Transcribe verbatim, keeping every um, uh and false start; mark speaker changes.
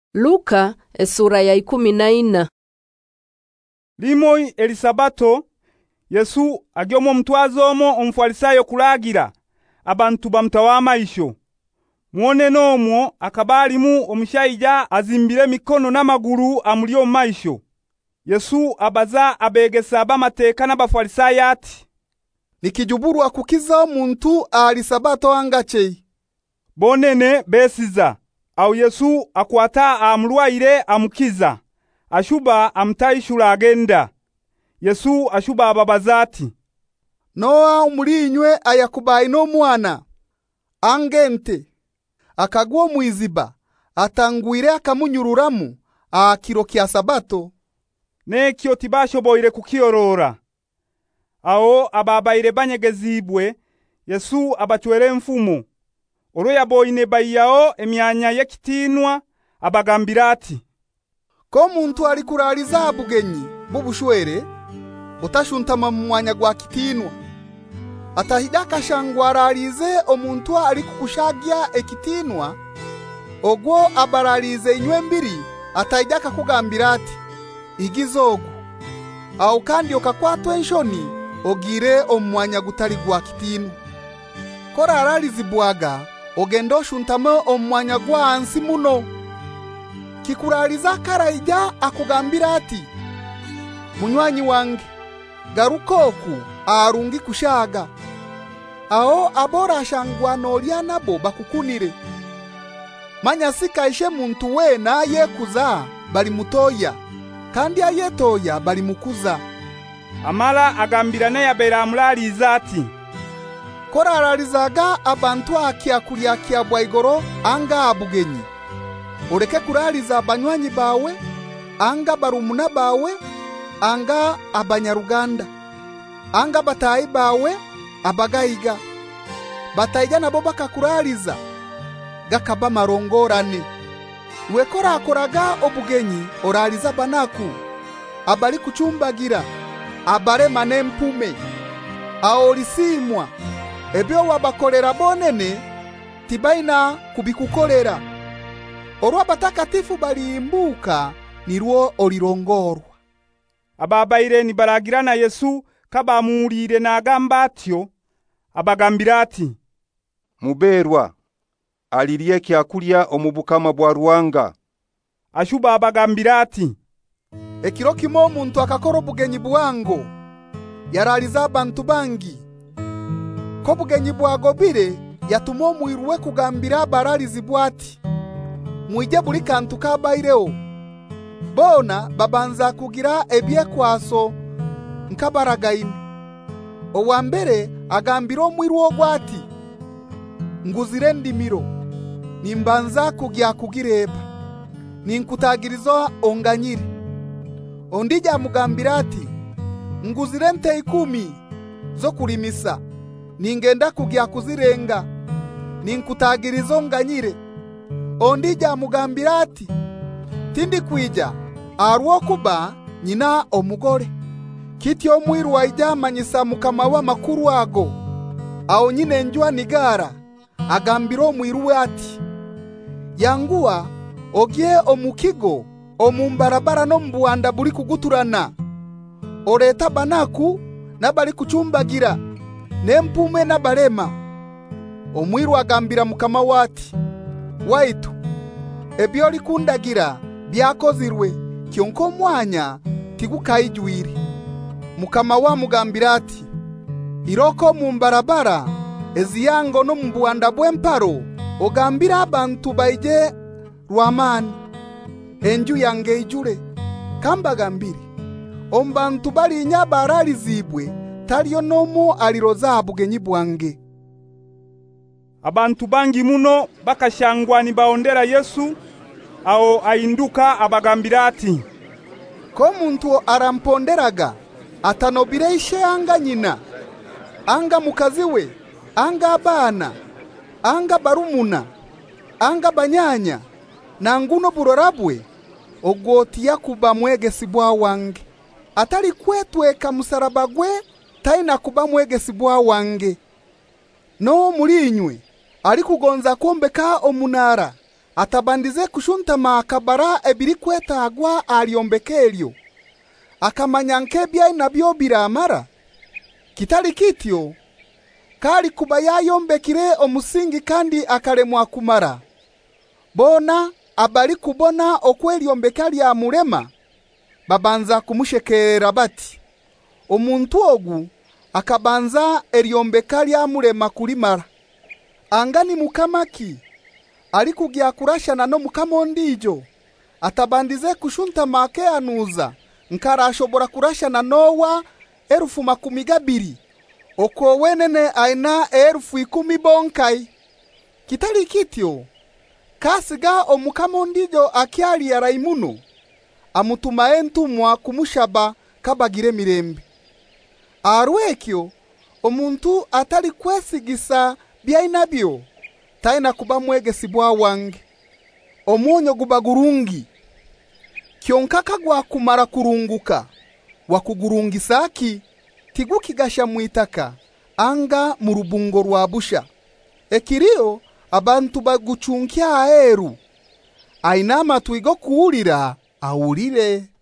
Speaker 1: Luka esura ya ikumi na ina.
Speaker 2: Limoi elisabato Yesu agyomo mtwazomo omufarisayo kulagira abantu bamutawa amaisho. Muone nomwo akabalimu omushaija azimbire mikono n'amaguru amulyo maisho. Yesu abaza abegesa abamateka n'abafarisayo ati,
Speaker 3: nikijuburu akukiza omuntu ali sabato angache.
Speaker 2: Bonene besiza au Yesu akwata amulwaire amukiza ashuba amutayishura agenda. Yesu ashuba ababazati,
Speaker 3: Noa umulinywe ayakubayi no mwana angente akagwo muiziba atangwire akamunyururamu akiro kya sabato
Speaker 2: nekyo tibashoboire kukiyorora. Ao ababaire banyegezibwe Yesu abachwere mfumo olwo yaboine bayao emyanya yekitinwa abagambira ati,
Speaker 3: ko muntu ali kuraliza bugenyi bubushwere butashuntama mu mwanya gwa kitinwa atahidaka shangwaralize omuntu ali kukushagya ekitinwa ogwo abaralize inywe mbiri atahidaka kugambira ati igizogu au kandi okakwatwa enshoni ogire omwanya gutali gwa kitinwa koraralizibwaga ogendo shuntama omwanya gwa ansi muno kikuraliza karaija akugambira ati munywanyi wange garukoku arungi kushaga ao abora shangwa nolya nabo bakukunire manya sikaishe muntu we na yekuza bali mutoya kandi ayetoya bali mukuza.
Speaker 2: Amala agambira naye abera amulaliza ati,
Speaker 3: koraralizaga abantu akya kulya kya bwaigoro anga abugenyi ureke kuraliza abanywanyi bawe anga barumuna bawe anga abanyaruganda anga batayi bawe abagayiga batayiga nabo bakakuraliza gakaba marongorane wekora akoraga obugenyi oraliza banaku abali kuchumbagira abare manempume aolisimwa ebyo wabakolera bonene tibaina kubikukolera orwa batakatifu balimbuka nirwo olirongorwa.
Speaker 2: Ababaire ni baragirana Yesu kaba amulire na agamba atyo abagambira ati,
Speaker 4: muberwa alirie kyakulya omubukama bwa Ruwanga.
Speaker 2: Ashuba abagambira ati,
Speaker 3: ekiro kimo omuntu akakoro bugenyi bwango yaraliza abantu bangi ko bugenyi bwagobire yatumo muirwe kugambira baralizi bwati muije buli kantu kabaireo bona babanza kugira ebyekwaso nkabaragaine owambere agambira omwiru ogwati nguzire ndimiro nimbanza kugya kugireba ninkutagirizo onganyire ondija mugambira ati nguzire nte ikumi zo kulimisa ningenda kugya kuzirenga ninkutagirizo nganyire ondija mugambira ati tindi kwija arwo kuba nyina omugore kityo omwiru waija manyisa mukama wa makuru ago aho nyine njwa nigara agambira omwiru ati yanguwa ogye omukigo omumbarabara no mbuanda buli kuguturana oreta banaku nabali kuchumbagira nempume nabalema. Omwiru agambira mukama wati waitu ebyo likundagira byakozirwe kyonko mwanya tigukaijwiri. Mukama wa mugambira ati iroko mumbarabara eziyango no mbuanda bwemparo ogambira abantu baije Rwamani enju yange ijure kamba gambiri ombantu bali nyabaralizibwe taliyo nomo aliroza abugenyi bwange.
Speaker 2: Abantu bangi muno bakashangwa ni baondera Yesu ao ainduka abagambira ati,
Speaker 3: ko muntu aramponderaga atanobire ishe anga nyina anga mukaziwe anga abana anga barumuna anga banyanya na nguno burorabwe ogoti yakuba mwegesi bwa wange atali kwetweka musaraba gwe taina kuba mwegesi bwa wange. No mulinywe ali kugonza kombeka omunara atabandize kushuntama akabara ebiri kwetagwa aliyombekelyo akamanya nkebya nabyo biramara kitali kityo kali kuba yayombekire omusingi kandi akalemwa kumara bona abali kubona okwelyombeka lya mulema babanza kumushekerera bati omuntu ogu akabanza eryombeka lya mulema kulimara angani mukamaki ali kugya kurashana no mukamondijo atabandize kushunta make anuza nkara ashobora kurashana nowa erufu makumi gabiri oko wenene aina erufu ikumi bonkai kitali kityo kasiga omukamondijo akyali ya Raimuno amutuma entumwa kumushaba kabagire mirembe arwekyo omuntu atali kwesigisa byainabyo taina kuba mwegesibwa wange omunyo gubagurungi kyonkaka gwa kumara kurunguka wakugurungisaki tigukigasha muitaka anga murubungo rwa busha ekirio abantu baguchunkya aheru ainama tuigo kuulira awulire